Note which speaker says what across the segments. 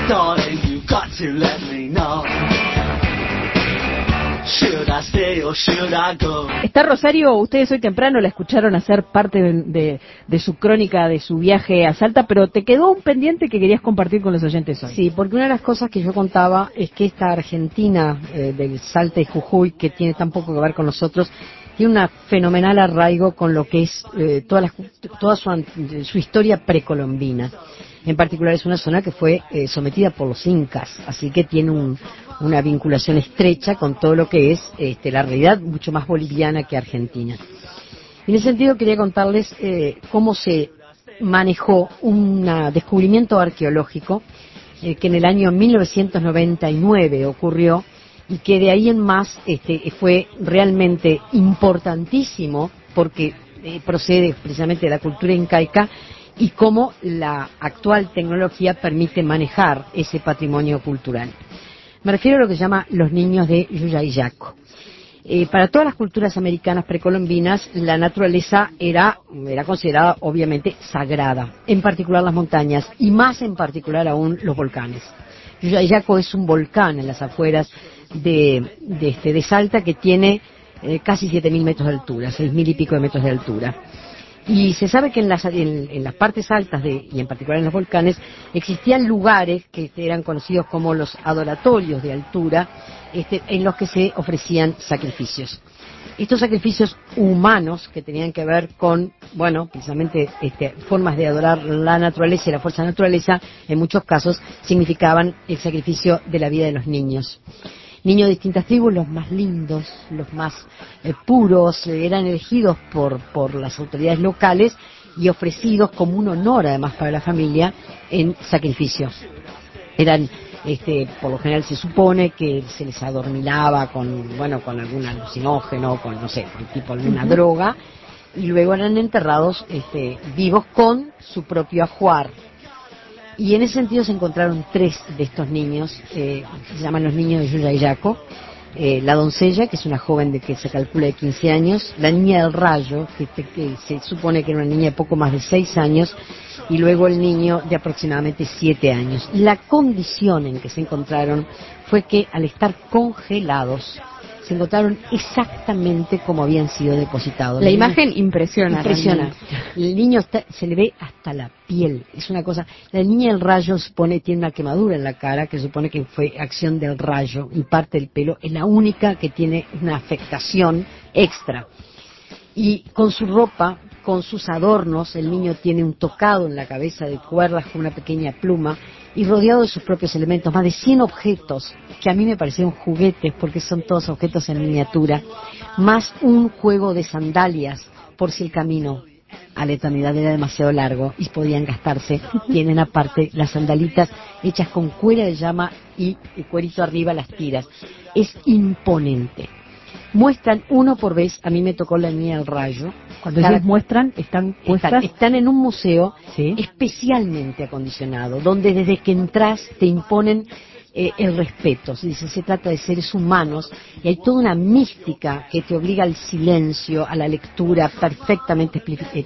Speaker 1: Darling, you got to let me know. Should I stay or should I go?
Speaker 2: Está Rosario, ustedes hoy temprano la escucharon hacer parte de su crónica, de su viaje a Salta, pero te quedó un pendiente que querías compartir con los oyentes hoy.
Speaker 3: Sí, porque una de las cosas que yo contaba es que esta Argentina del Salta y Jujuy, que tiene tan poco que ver con nosotros, tiene una fenomenal arraigo con lo que es toda su historia precolombina. En particular es una zona que fue sometida por los incas, así que tiene una vinculación estrecha con todo lo que es la realidad mucho más boliviana que argentina. En ese sentido quería contarles cómo se manejó un descubrimiento arqueológico que en el año 1999 ocurrió y que de ahí en más fue realmente importantísimo porque procede precisamente de la cultura incaica y cómo la actual tecnología permite manejar ese patrimonio cultural. Me refiero a lo que se llama los niños de Yuyayaco. Para todas las culturas americanas precolombinas, la naturaleza era considerada obviamente sagrada, en particular las montañas y más en particular aún los volcanes. Yuyayaco es un volcán en las afueras de Salta que tiene casi 7.000 metros de altura, 6.000 y pico de metros de altura. Y se sabe que en las partes altas y en particular en los volcanes existían lugares que eran conocidos como los adoratorios de altura, en los que se ofrecían sacrificios. Estos sacrificios humanos que tenían que ver con, precisamente formas de adorar la naturaleza y la fuerza de la naturaleza, en muchos casos significaban el sacrificio de la vida de los niños. Niños de distintas tribus, los más lindos, los más puros, eran elegidos por las autoridades locales y ofrecidos como un honor además para la familia en sacrificio. Eran, por lo general se supone que se les adormilaba con algún alucinógeno, con alguna droga, y luego eran enterrados vivos con su propio ajuar. Y en ese sentido se encontraron 3 de estos niños, se llaman los niños de Yuyayaco, la doncella, que es una joven que se calcula de 15 años, la niña del rayo, que se supone que era una niña de poco más de 6 años, y luego el niño de aproximadamente 7 años. La condición en que se encontraron fue que al estar congelados, se encontraron exactamente como habían sido depositados.
Speaker 2: La imagen impresiona.
Speaker 3: El niño se le ve hasta la piel, es una cosa. La niña del rayo tiene una quemadura en la cara que supone que fue acción del rayo y parte del pelo, es la única que tiene una afectación extra. Y con su ropa, con sus adornos, el niño tiene un tocado en la cabeza de cuerdas con una pequeña pluma y rodeado de sus propios elementos, más de 100 objetos que a mí me parecieron juguetes porque son todos objetos en miniatura, más un juego de sandalias por si el camino a la eternidad era demasiado largo y podían gastarse. Tienen aparte las sandalitas hechas con cuera de llama y el cuerito arriba las tiras. Es imponente. Muestran uno por vez, a mí me tocó la niña del rayo.
Speaker 2: Cuando ellos muestran, están puestas.
Speaker 3: Están en un museo
Speaker 2: ¿sí?
Speaker 3: especialmente acondicionado, donde desde que entras te imponen el respeto. Se trata de seres humanos y hay toda una mística que te obliga al silencio, a la lectura perfectamente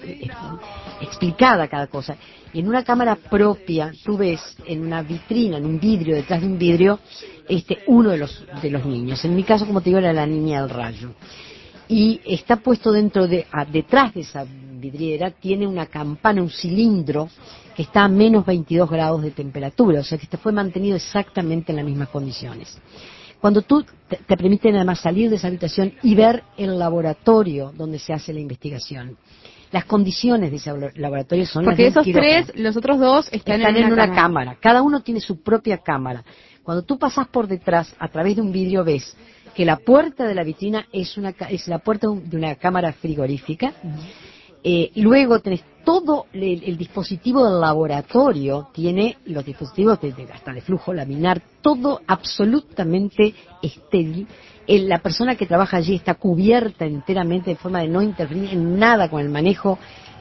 Speaker 3: explicada cada cosa. Y en una cámara propia, tú ves en una vitrina, en un vidrio, detrás de un vidrio, uno de los niños. En mi caso, como te digo, era la niña del rayo. Y está puesto detrás de esa vidriera, tiene una campana, un cilindro, que está a menos 22 grados de temperatura, o sea que fue mantenido exactamente en las mismas condiciones. Cuando tú te permiten además salir de esa habitación y ver el laboratorio donde se hace la investigación. Las condiciones de ese laboratorio son
Speaker 2: porque
Speaker 3: las del
Speaker 2: esos
Speaker 3: quirófano.
Speaker 2: 3, los otros 2 están
Speaker 3: en una cámara. Cada uno tiene su propia cámara. Cuando tú pasas por detrás, a través de un vidrio, ves que la puerta de la vitrina es la puerta de una cámara frigorífica. Luego tenés todo el dispositivo del laboratorio, tiene los dispositivos hasta de flujo laminar, todo absolutamente estéril. La persona que trabaja allí está cubierta enteramente de forma de no intervenir en nada con el manejo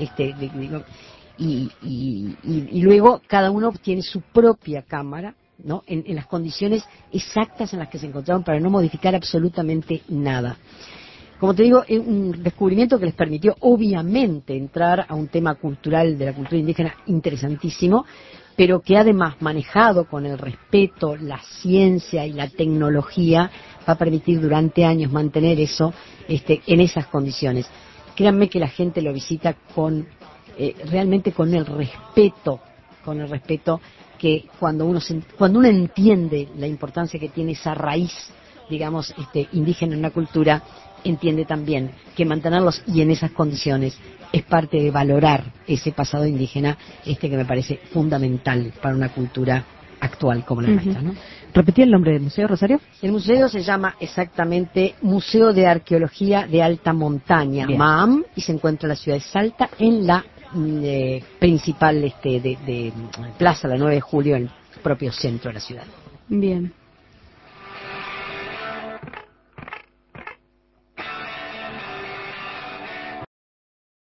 Speaker 3: y luego cada uno tiene su propia cámara, ¿no? En las condiciones exactas en las que se encontraron para no modificar absolutamente nada. Como te digo, es un descubrimiento que les permitió obviamente entrar a un tema cultural de la cultura indígena interesantísimo, pero que además manejado con el respeto, la ciencia y la tecnología va a permitir durante años mantener eso en esas condiciones. Créanme que la gente lo visita con realmente con el respeto que cuando uno entiende la importancia que tiene esa raíz, digamos, indígena en una cultura, entiende también que mantenerlos y en esas condiciones es parte de valorar ese pasado indígena, que me parece fundamental para una cultura actual como la nuestra, ¿no?
Speaker 2: ¿Repetí el nombre del museo, Rosario?
Speaker 3: El museo se llama exactamente Museo de Arqueología de Alta Montaña,
Speaker 2: Bien.
Speaker 3: MAAM, y se encuentra en la ciudad de Salta, en la principal de Plaza, la 9 de Julio, en el propio centro de la ciudad.
Speaker 2: Bien.